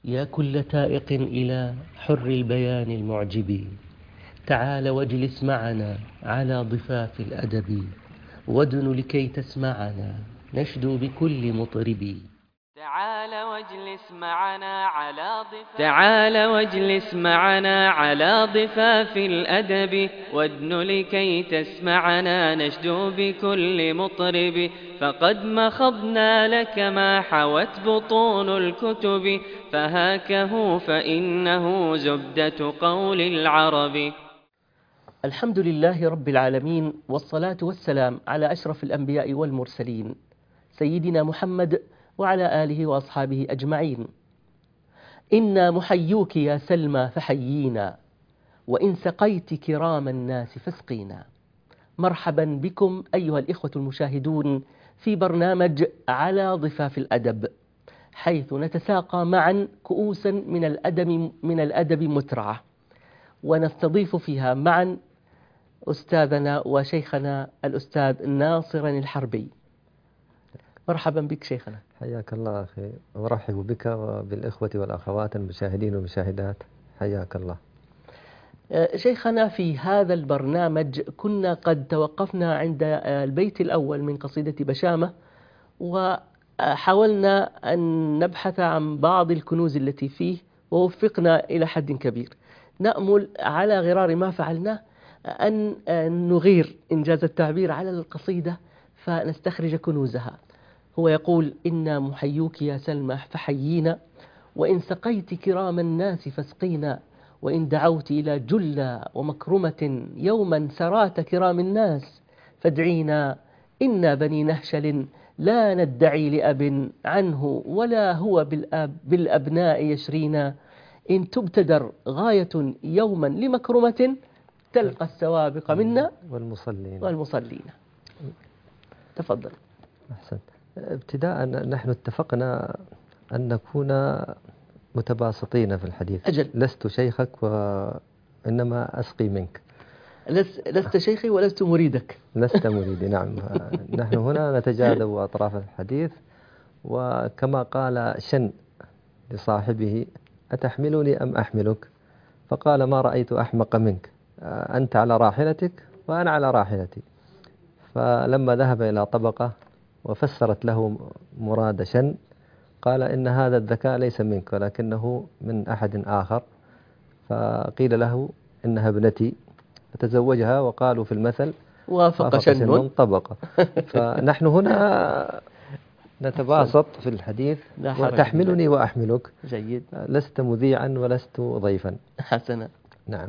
يا كل تائق إلى حر البيان المعجب، تعال واجلس معنا على ضفاف الأدب، وادن لكي تسمعنا نشدو بكل مطرب. تعال واجلس معنا على ضفاف الأدب، وادن لكي تسمعنا نشدو بكل مطرب. فقد مخضنا لك ما حوت بطون الكتب، فهاكه فإنه زبدة قول العرب. الحمد لله رب العالمين، والصلاة والسلام على أشرف الأنبياء والمرسلين سيدنا محمد وعلى آله وأصحابه أجمعين. إنا محيوك يا سلمى فحيينا، وإن سقيت كرام الناس فاسقينا. مرحبا بكم أيها الإخوة المشاهدون في برنامج على ضفاف الأدب، حيث نتساقى معا كؤوسا من الأدب مترعة، ونستضيف فيها معا أستاذنا وشيخنا الأستاذ ناصر الحربي. مرحبا بك شيخنا. حياك الله أخي، وأرحب بك وبالإخوة والأخوات المشاهدين والمشاهدات، حياك الله. شيخنا، في هذا البرنامج كنا قد توقفنا عند البيت الأول من قصيدة بشامة، وحاولنا أن نبحث عن بعض الكنوز التي فيه، ووفقنا إلى حد كبير. نأمل على غرار ما فعلناه أن نغير إنجاز التعبير على القصيدة فنستخرج كنوزها. هو يقول: إنا محيوك يا سلمى فحيينا، وإن سقيت كرام الناس فاسقينا، وإن دعوت إلى جلة ومكرمة يوما سرات كرام الناس فادعينا. إنا بني نهشل لا ندعي لأب عنه، ولا هو بالأبناء يشرينا. إن تبتدر غاية يوما لمكرمة، تلقى السوابق منا والمصلين. تفضل. أحسنت. ابتداء نحن اتفقنا أن نكون متباسطين في الحديث. أجل. لست شيخك وإنما أسقي منك. لست شيخي ولست مريدك. لست مريدي، نعم. نحن هنا نتجاذب أطراف الحديث، وكما قال شن لصاحبه: أتحملني أم أحملك؟ فقال: ما رأيت أحمق منك، أنت على راحلتك وأنا على راحلتي. فلما ذهب إلى طبقة وفسرت له مراد شن، قال: إن هذا الذكاء ليس منك ولكنه من أحد آخر. فقيل له: إنها ابنتي، فتزوجها، وقالوا في المثل: وافق شن طبقة. فنحن هنا نتباسط في الحديث، وتحملني وأحملك. جيد. لست مذيعا ولست ضيفا. حسنا. نعم.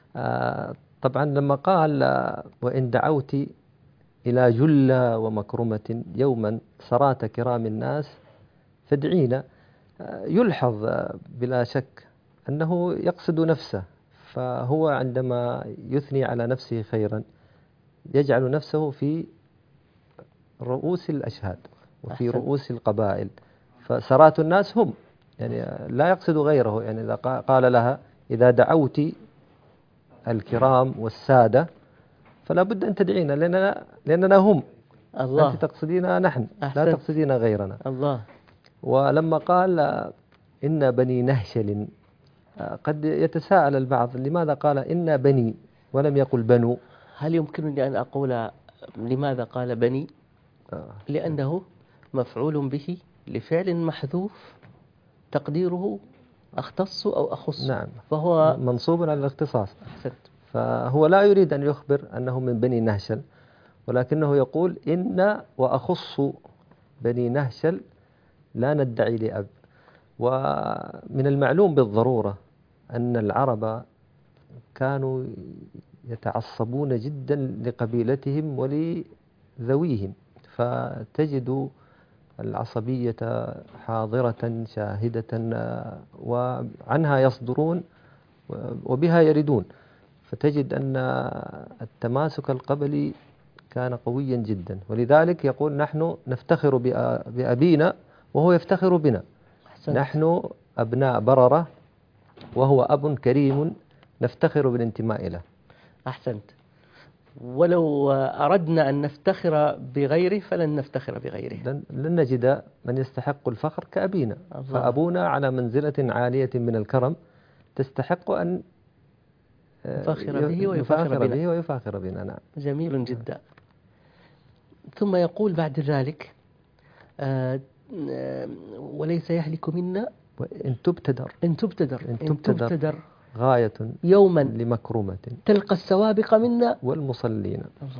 طبعا لما قال: وإن دعوت إلى جلة ومكرمة يوما سرات كرام الناس فادعينا، يلحظ بلا شك أنه يقصد نفسه. فهو عندما يثني على نفسه خيرا يجعل نفسه في رؤوس الأشهاد وفي رؤوس القبائل، فسرات الناس هم، يعني لا يقصد غيره. يعني إذا قال لها: إذا دعوت الكرام والسادة فلا بد أن تدعينا، لأننا هم. الله. أنت تقصدين نحن، لا تقصدين غيرنا. الله. ولما قال: إن بني نهشل، قد يتساءل البعض: لماذا قال إن بني ولم يقل بنو؟ هل يمكنني أن أقول لماذا قال بني؟ لأنه مفعول به لفعل محذوف تقديره أختص أو أخص. نعم، فهو منصوب على الاختصاص. أحسنت. فهو لا يريد أن يخبر أنه من بني نهشل، ولكنه يقول: إن وأخص بني نهشل لا ندعي لأب. ومن المعلوم بالضرورة أن العرب كانوا يتعصبون جدا لقبيلتهم ولذويهم، فتجد العصبية حاضرة شاهدة، وعنها يصدرون وبها يردون. فتجد أن التماسك القبلي كان قويا جدا، ولذلك يقول: نحن نفتخر بأبينا وهو يفتخر بنا. أحسنت. نحن أبناء بررة وهو أب كريم نفتخر بالانتماء له. أحسنت. ولو أردنا أن نفتخر بغيره فلن نفتخر بغيره. لن نجد من يستحق الفخر كأبينا. فأبونا على منزلة عالية من الكرم تستحق أن نفخر به ويفاخر بنا. نعم. جميل جدا. ثم يقول بعد ذلك وليس يهلك منا إن تبتدر غاية يوما لمكرمة تلقى السوابق منا والمصلين.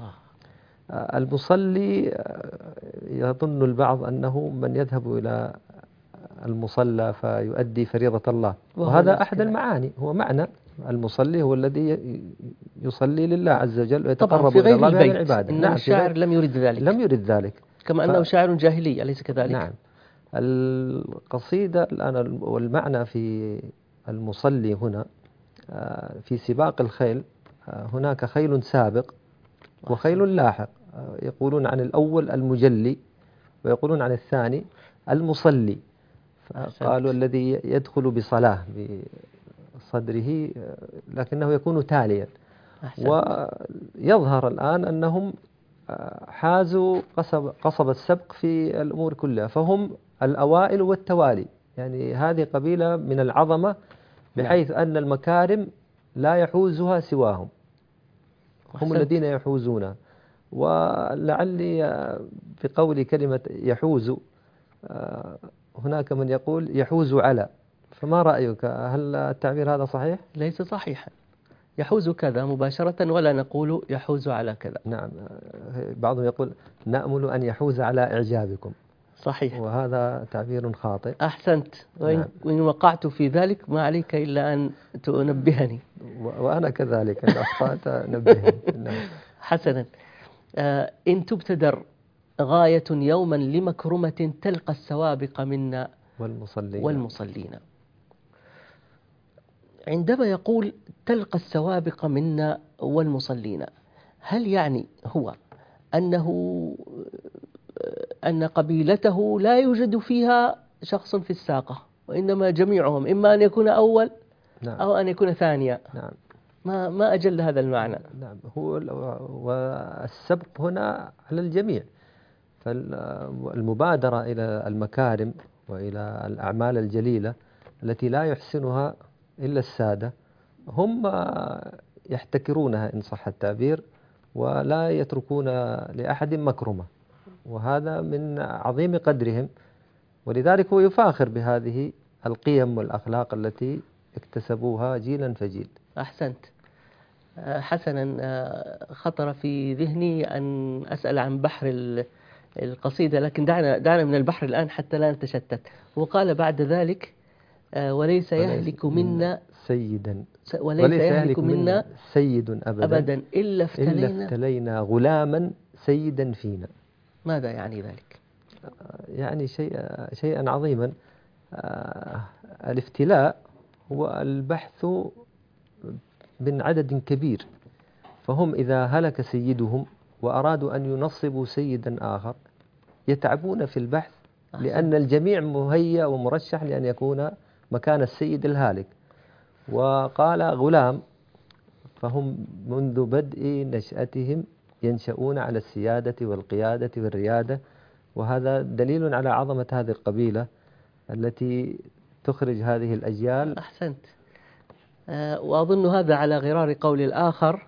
المصلي يظن البعض أنه من يذهب إلى المصلى فيؤدي فريضة الله، وهذا أحد المعاني. هو معنى المصلي هو الذي يصلي لله عز وجل ويتقرب إلى الله بهذه العبادة. نعم. الشاعر لم يرد ذلك كما أنه شاعر جاهلي، أليس كذلك؟ نعم. القصيدة الآن والمعنى في المصلي هنا في سباق الخيل، هناك خيل سابق وخيل لاحق. يقولون عن الأول المجلي ويقولون عن الثاني المصلي. قالوا الذي يدخل بصلاة بصدره لكنه يكون تاليا. ويظهر الآن أنهم حازوا قصب السبق في الأمور كلها، فهم الأوائل والتوالي. يعني هذه قبيلة من العظمة بحيث أن المكارم لا يحوزها سواهم، هم الذين يحوزونها. ولعلي بقول كلمة يحوز هناك من يقول يحوز على، فما رأيك؟ هل التعبير هذا صحيح؟ ليس صحيحا. يحوز كذا مباشرة ولا نقول يحوز على كذا. نعم. بعضهم يقول نأمل أن يحوز على إعجابكم. صحيح. وهذا تعبير خاطئ. أحسنت. وإن وقعت في ذلك ما عليك إلا أن تنبهني. وأنا كذلك إن أخطأت نبهني. نعم. حسنا. إن تبتدر غاية يوما لمكرمة تلقى السوابق منا والمصلين. عندما يقول تلقى السوابق منا والمصلين، هل يعني هو أن قبيلته لا يوجد فيها شخص في الساقة، وإنما جميعهم إما أن يكون أول أو أن يكون ثانيا؟ نعم. ما أجل هذا المعنى. نعم. هو والسبق هنا على الجميع. فالمبادرة إلى المكارم وإلى الأعمال الجليلة التي لا يحسنها إلا السادة هم يحتكرونها إن صح التعبير، ولا يتركون لأحد مكرمة، وهذا من عظيم قدرهم. ولذلك هو يفاخر بهذه القيم والأخلاق التي اكتسبوها جيلا فجيل. أحسنت. حسنا. خطر في ذهني أن أسأل عن بحر القصيدة، لكن دعنا من البحر الآن حتى لا نتشتت. وقال بعد ذلك وليس يهلك منا سيدا وليس يهلك منا سيد أبدا إلا افتلينا غلاما سيدا فينا. ماذا يعني ذلك؟ يعني شيئا عظيما. الافتلاء هو البحث من عدد كبير، فهم إذا هلك سيدهم وأرادوا أن ينصبوا سيدا آخر يتعبون في البحث، لأن الجميع مهيأ ومرشح لأن يكون مكان السيد الهالك. وقال غلام، فهم منذ بدء نشأتهم ينشؤون على السيادة والقيادة والريادة، وهذا دليل على عظمة هذه القبيلة التي تخرج هذه الأجيال. أحسنت. وأظن هذا على غرار قول الآخر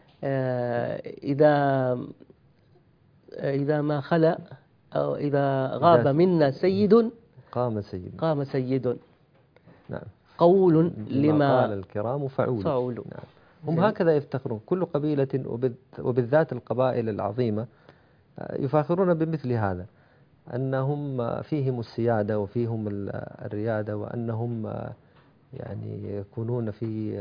إذا ما خلا أو إذا غاب منا سيد قام سيد. نعم. قول لما قال الكرام فعول. نعم. هم هكذا يفتخرون. كل قبيلة وبالذات القبائل العظيمة يفاخرون بمثل هذا، أنهم فيهم السيادة وفيهم الريادة، وأنهم يعني يكونون في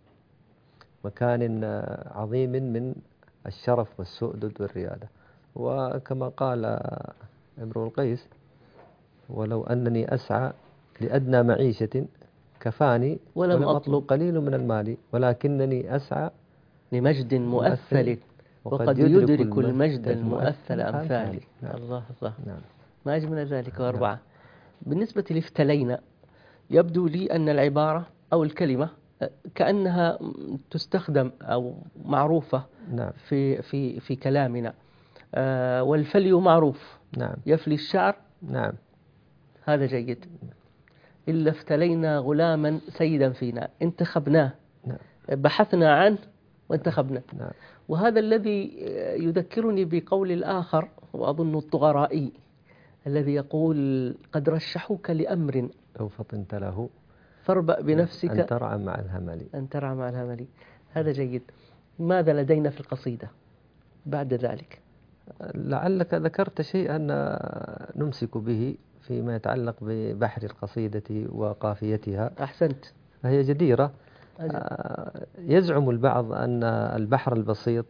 مكان عظيم من الشرف والسؤدد والريادة. وكما قال امرؤ القيس: ولو أنني أسعى لأدنى معيشة كفاني ولم أطلب قليل من المال، ولكنني أسعى لمجد مؤثل وقد يدرك المجد المؤثل أمثالي. الله الله. نعم. ما أجمل ذلك. وأربعة. بالنسبة لافتلينا، يبدو لي أن العبارة أو الكلمة كأنها تستخدم أو معروفة نعم. في كلامنا. والفلي معروف، نعم. يفلي الشعر، نعم. هذا جيد. إلا افتلينا غلاما سيدا فينا، انتخبناه، نعم. بحثنا عنه وانتخبنا. نعم. وهذا الذي يذكرني بقول الآخر، وأظن الطغرائي، الذي يقول: قد رشحوك لأمر لو فطنت له فاربأ بنفسك أن ترعى مع الهمل. أن ترعى مع الهمل. هذا جيد. ماذا لدينا في القصيدة بعد ذلك؟ لعلك ذكرت شيئا نمسك به فيما يتعلق ببحر القصيدة وقافيتها. أحسنت. فهي جديرة. أجل. يزعم البعض أن البحر البسيط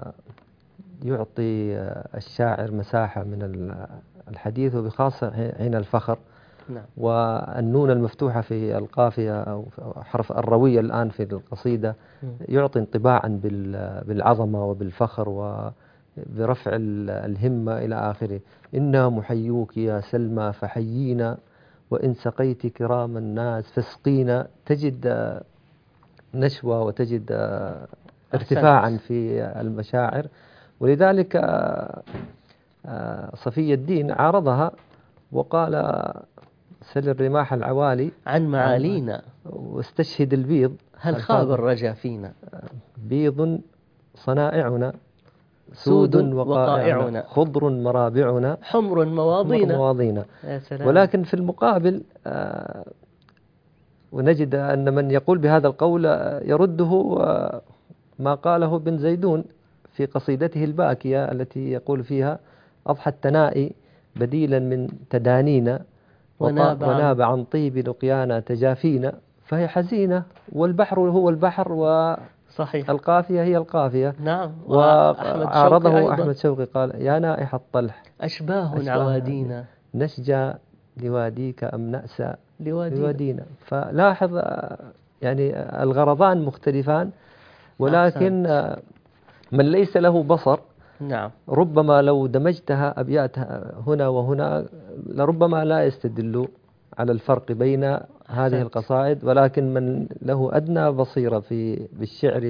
يعطي الشاعر مساحة من الحديث، وبخاصة حين الفخر. نعم. والنون المفتوحة في القافية أو حرف الروية الآن في القصيدة يعطي انطباعا بالعظمة وبالفخر وبرفع الهمة إلى آخره. إنا محيوك يا سلمى فحيينا، وإن سقيت كرام الناس فاسقينا. تجد نشوة وتجد ارتفاعا في المشاعر. ولذلك صفي الدين عارضها وقال: سل الرماح العوالي عن معالينا، واستشهد البيض، هل خاب الرجا فينا. بيض صنائعنا، سود وقائعنا، خضر مرابعنا، حمر مواضينا. يا سلام. ولكن في المقابل ونجد أن من يقول بهذا القول يرده ما قاله ابن زيدون في قصيدته الباكية التي يقول فيها: أضحى التنائي بديلا من تدانينا، وناب عن طيب لقيانا تجافينا. فهي حزينة، والبحر هو البحر، والقافية هي القافية. نعم. وعارضه أحمد شوقي قال: يا نائح الطلح أشباه عوادينا، نشجى لواديك أم نأسى لوادينا. فلاحظ يعني الغرضان مختلفان، ولكن من ليس له بصر نعم ربما لو دمجتها أبيات هنا وهنا لربما لا يستدل على الفرق بين هذه القصائد. ولكن من له أدنى بصيرة بالشعر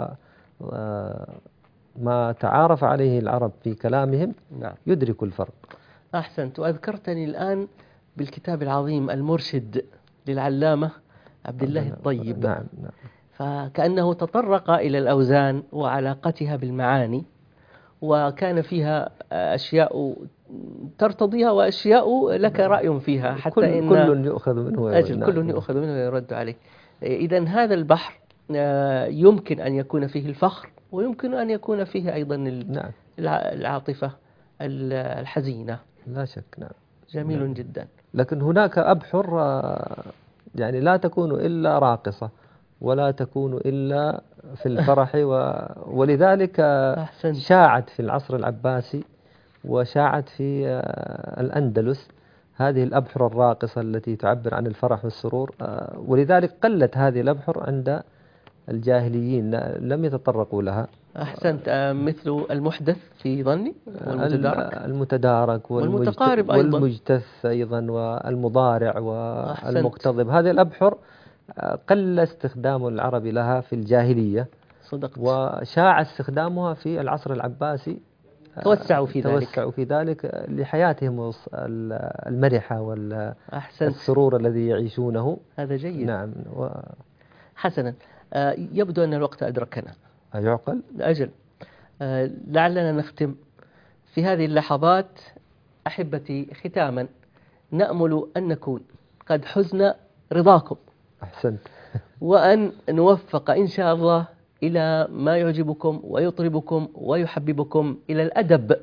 وما تعارف عليه العرب في كلامهم يدرك الفرق. أحسنت. وأذكرتني الآن بالكتاب العظيم المرشد للعلامة عبد الله الطيب. نعم. فكأنه تطرق إلى الأوزان وعلاقتها بالمعاني، وكان فيها أشياء ترتضيها وأشياء لك رأي فيها، حتى إن كل يؤخذ منه ويرد. كل يؤخذ منه ويرد عليه. إذن هذا البحر يمكن أن يكون فيه الفخر، ويمكن أن يكون فيه أيضا العاطفة الحزينة. لا شك. نعم. جميل جدا. لكن هناك أبحر يعني لا تكون إلا راقصة، ولا تكون إلا في الفرح ولذلك شاعت في العصر العباسي وشاعت في الأندلس هذه الأبحر الراقصة التي تعبر عن الفرح والسرور. ولذلك قلت هذه الأبحر عند الجاهليين، لم يتطرقوا لها. أحسنت. مثل المحدث في ظني، المتدارك والمتقارب والمجتث أيضا، والمضارع والمقتضب. هذه الأبحر قل استخدام العرب لها في الجاهلية. صدقت. وشاع استخدامها في العصر العباسي. توسعوا في ذلك لحياتهم المرحة والسرور الذي يعيشونه. هذا جيد. نعم. حسنا. يبدو أن الوقت أدركنا. أيعقل؟ أجل. لعلنا نختم في هذه اللحظات أحبتي ختاما. نأمل أن نكون قد حزن رضاكم. أحسنت. وأن نوفق إن شاء الله إلى ما يعجبكم ويطربكم ويحببكم إلى الأدب،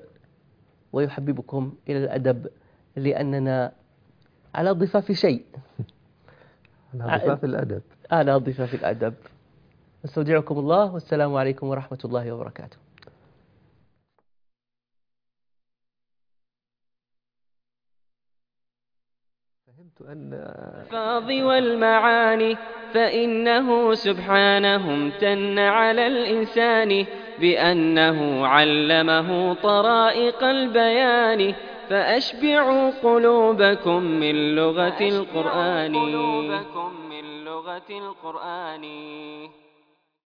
لأننا على ضفاف شيء. على ضفاف الأدب. استودعكم الله، والسلام عليكم ورحمة الله وبركاته. فهمت أن الألفاظ والمعاني، فإنه سبحانه امتن على الإنسان بأنه علمه طرائق البيان. فأشبعوا قلوبكم من لغة القرآن. بلغة القرآن.